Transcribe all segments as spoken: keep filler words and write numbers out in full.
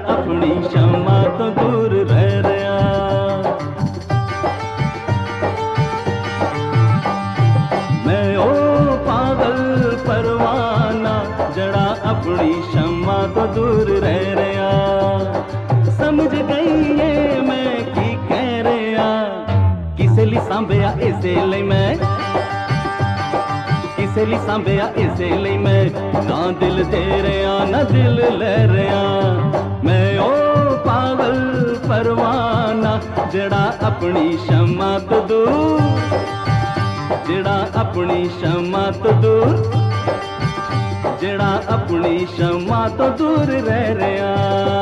अपनी शम्मा तो दूर रह रहा। मैं ओ पागल परवाना जड़ा अपनी शम्मा तो दूर रह रहा। समझ गई ये मैं की कह रहा, किसे ली सांभया इसे ਲਈ मैं, किसे ली सांभया इसे ਲਈ मैं, ना दिल दे रहा ना दिल ले रहा। मैं ओ पागल परवाना जड़ा अपनी शम्मा तो दूर, जड़ा अपनी शम्मा तो दूर, जड़ा अपनी शम्मा तो दूर रह रहा।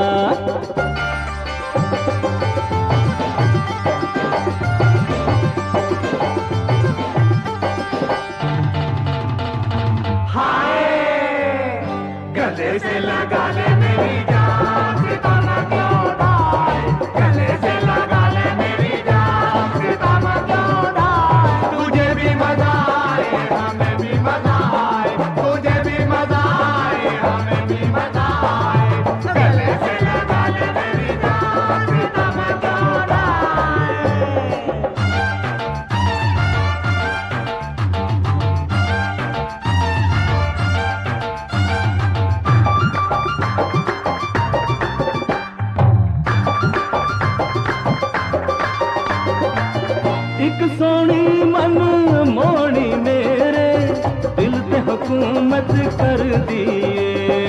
गले से लगा ले मेरी जान, सितारा क्यों डाल, गले से लगा ले मेरी जान, सितारा क्यों डाल। तुझे भी मजा आए हमें भी मजा आए, तुझे भी मजा आए हमें भी मजा आए। गले से लगा ले मेरी जान, सितारा क्यों डाल। एक सोनी मन मोनी मेरे दिल पे हुकूमत कर दिए।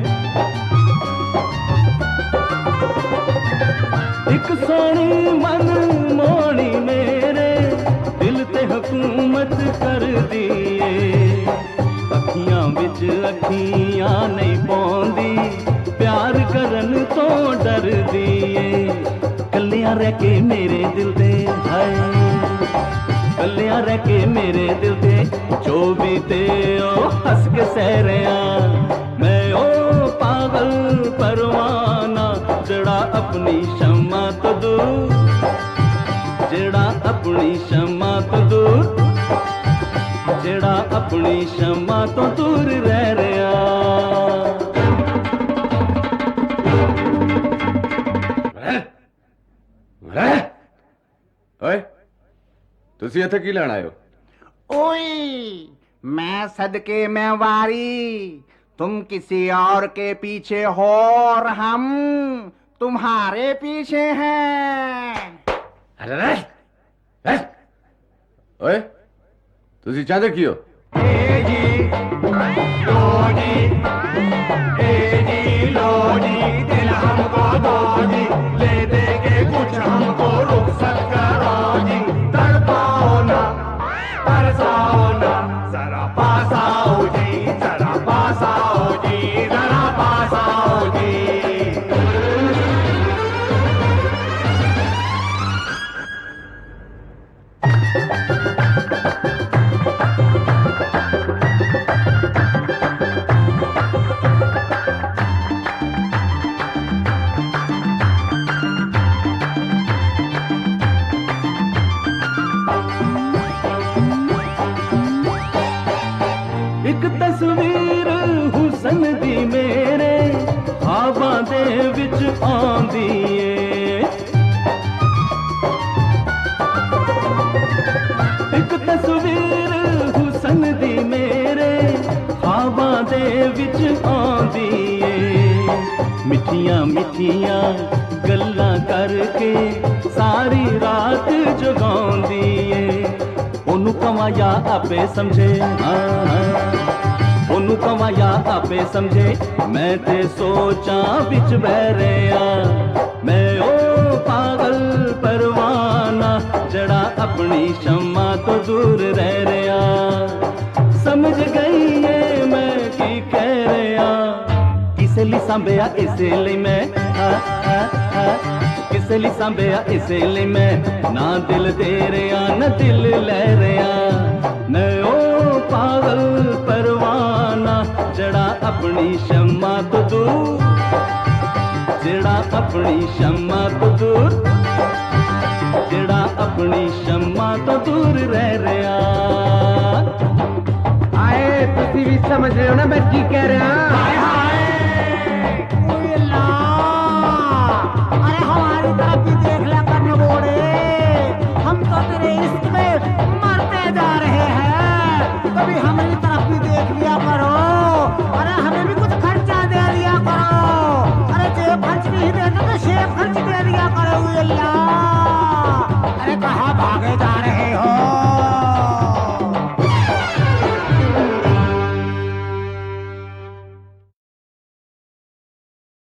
एक सोनी मन मोनी मेरे दिल पे हुकूमत कर दिए। अखियां विच अखियां नहीं पौंदी, प्यार करन तो डर दिए। कलियां रह के मेरे दिल दे हाय, कलियां रह के मेरे दिल दे चौबी ते ओ हंस के सह रहा। मैं ओ पागल परवाना जड़ा अपनी शम्मा तो दूर, जड़ा अपनी शम्मा तो दूर, जड़ा अपनी शम्मा तो दूर रह रहा। ओए तुसी इत्थे की लेण आए हो? ओए मैं सदके में वारी, तुम किसी और के पीछे हो और हम तुम्हारे पीछे हैं। अरे अरे ओए तुसी चाहते की हो? ए जी लो जी, ए जी लो जी, दिल हमको दो जी, ले दे के कुछ हमको रुखसत करो जी। तड़पाओ ना तरसाओ ना, जरा पास आओ जी, जरा पास आओ जी, जरा पास आओ जी। एक तस्वीर हुसन दी मेरे ख्वाबां दे विच आंदी ए। एक तस्वीर हुसन दी मेरे ख्वाबां दे विच आंदी ए। मिठियां मिठियां गल्लां करके सारी रात जगांदी ए। ओनू कवां या आपे समझे, ओनू कवां या आपे समझे, मैं ते सोचां बिच बह रहा। मैं ओ पागल परवाना जड़ा अपनी शम्मा तो दूर रह रहा। समझ गई ये मैं की कह रहा, किसे ली सांभया इसे ਲਈ मैं, हा, हा, हा, किसे ली सांभया इसे ਲਈ मैं, ना दिल दे रहा ना दिल ले रहा। मैं ओ पागल परवाना जड़ा अपनी शम्मा तो दूर, जड़ा अपनी शम्मा तो दूर, जड़ा अपनी शम्मा तो दूर रह रहा। आए तुसी भी समझ रहे हो ना मैं की कह रहा। हाय हाय